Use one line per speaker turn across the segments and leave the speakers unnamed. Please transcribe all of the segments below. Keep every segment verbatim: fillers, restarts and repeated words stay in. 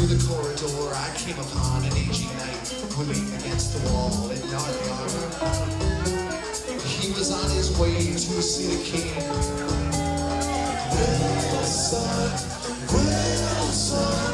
the corridor, I came upon an aging knight leaning against the wall in dark armor. He was on his way to see the king. Well, son, well, son,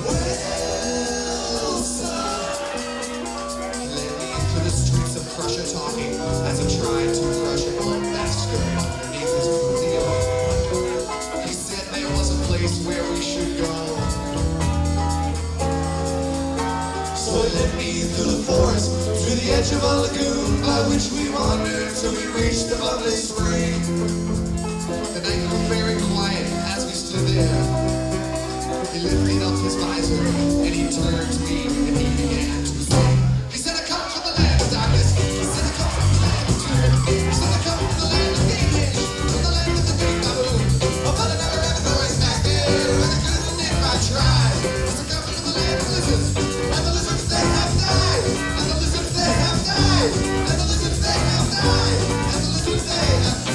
well, son. He led me through the streets of Prussia talking as he tried to crush a blood bastard underneath his coolio. He said there was a place where we should go. So he led me through the forest, to the edge of a lagoon, by which we wandered till we reached the bubbly spring. The night grew very quiet as we stood there. He lifted up his visor and he turned to me and he began to sing. He said, I come from the land of darkness. He said, I come from the land of truth. He said, I come from the land of Gage, from the land of the big baboon. Oh, but I never ever going back there, and I couldn't if I tried. He said, I come from the land of lizards, and the lizards they have died, and the lizards they have died, and the lizards they have died, and the lizards they have died.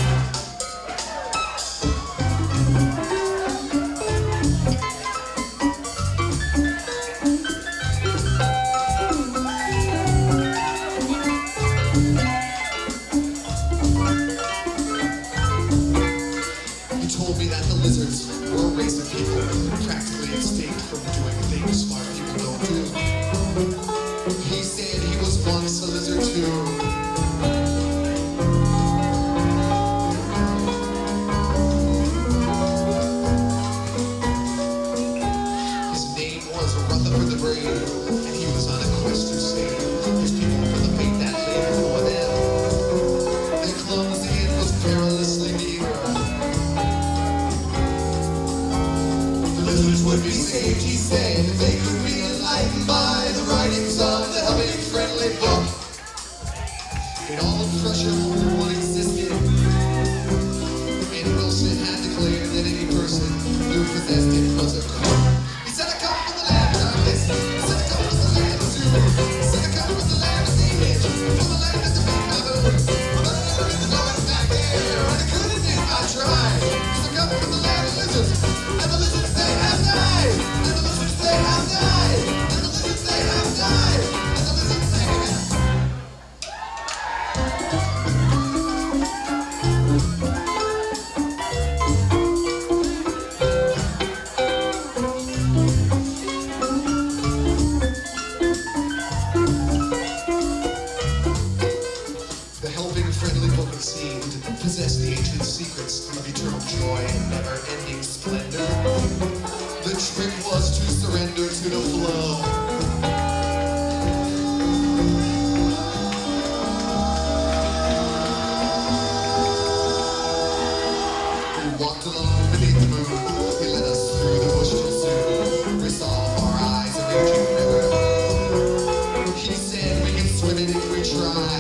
Practically extinct from doing things smart people don't do. He said he was once a lizard too. His name was Rutherford the Brave, and he was on a quest to save his people from the fate that lay before them. Their closing in was perilously near. Lizards would be saved, he said, if they could be enlightened by the writings of the helping friendly book. In all Prussia, only one existed, and Wilson had declared that any person who possessed it was a crook. He said, I come from the land of darkness. He said, I come from the land of doom. He said, I come from the land of Gage, from the land of the big baboon. But I never been going back there, and I couldn't if I tried. He said, I come from the land of lizards, and the lizards they have died, and the lizards they have died, and the lizards they have died, and the lizards they have died. The helping friendly book, it seemed, possessed the ancient secrets of eternal joy and never-ending splendor. The trick was to surrender to the flow. We walked along beneath the moon. He led us through the bush till soon we saw our eyes a raging river. He said we can swim it if we try.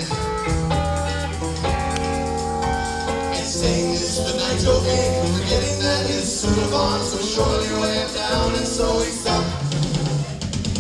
Saying it's the night okay, forgetting that his suit of arms was surely way down, and so he stopped.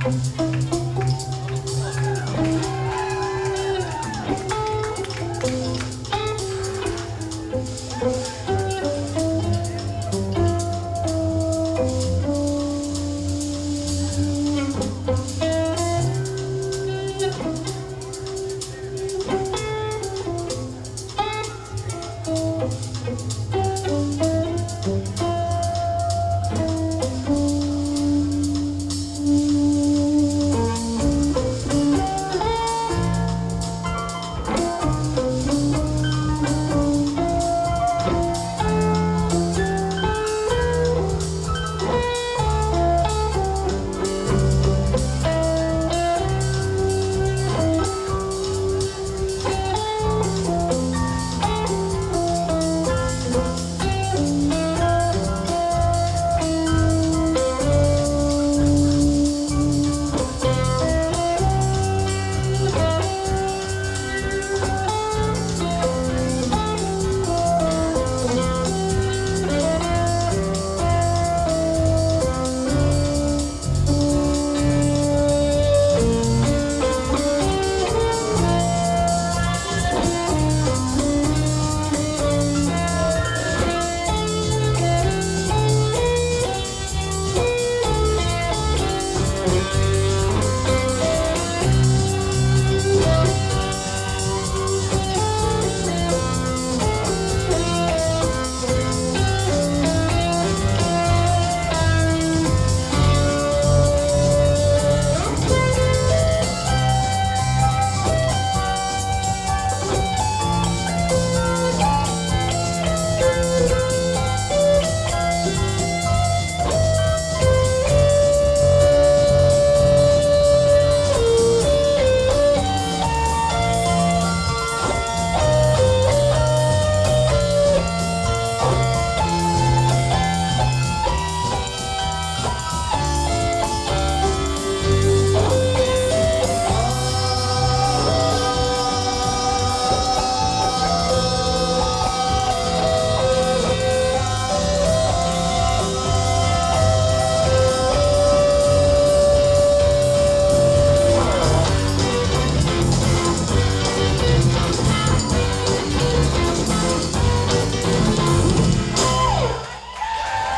Thank